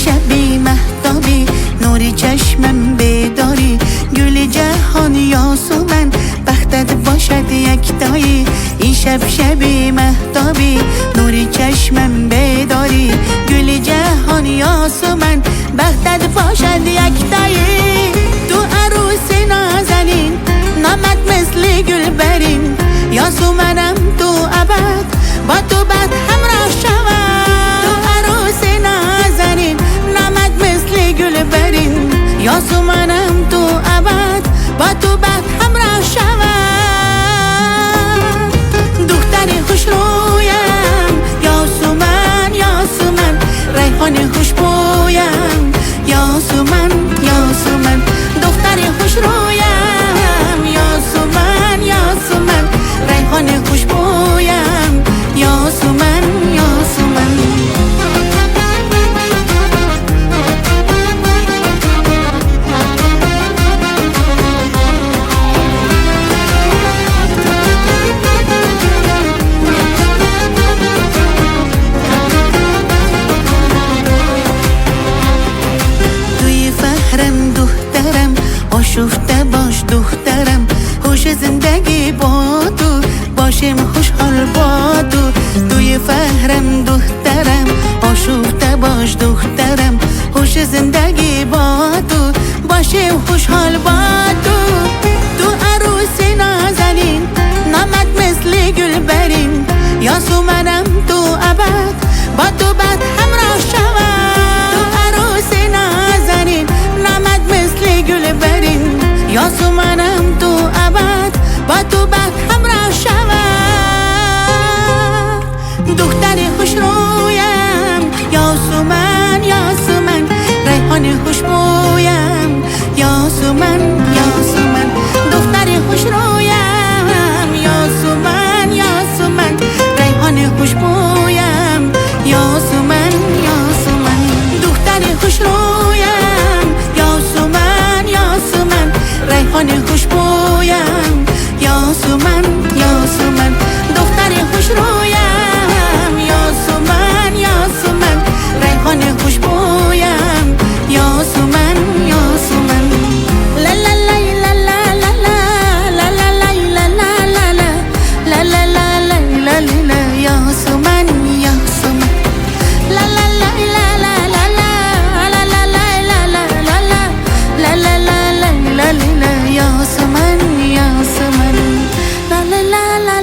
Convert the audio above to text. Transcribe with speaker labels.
Speaker 1: شبی مهتابی نوری چشمم بیداری گل جهان یاسمن بختت باشد یکتایی این شب شبی مهتابی نوری چشمم بیداری گل جهان یاسمن بختت باشد یکتایی تو عروس نازنین نامت مثل گل برین یاسمنم تو ابد با تو بد همراه شوم تو عروس نازنین نامت مثل گل برین یاسمنم تو ابد با تو بد همراه شوم دختر خوش رویم یاسمن یاسمن ریحان خوشبویم یاسمن یاسمن دختر خوش رویم یاسمن یاسمن ریحان خوشبویم یاسمن یاسمن آشفته باش دخترم خوش زندگی با تو باشیم خوشحال با تو توی فهرم دخترم آشفته باش دخترم خوش زندگی با تو باشیم خوشحال با تو تو عروس نازنین نامت مثل گل برین یاسمنم تو ابد با تو بد همراه شوم تو عروس نازنین نامت مثل گل برین یاسمنم تو ابد با تو بد همراه شوم دختر خوش رویم یاسمن یاسمن ریحان خوشبویم یاسمن یاسمن دختر خوش رویم یاسمن یاسمن ریحان خوشبویم یاسمن یاسمن دختر خوش رویم یاسمن یاسمن ریحان خوشبویم یاسمن یاسمن دختر خوش رویم یاسمن یاسمن ریحان خوشبویم یاسمن یاسمن لا لا لا لا لا لا لا لا لا لا لا لا لا لا لا یاسمن یاسمن لا لا لا لا لا لا لا لا لا لا لا لا لا لا لا لا لا یاسمن یاسمن لا لا لا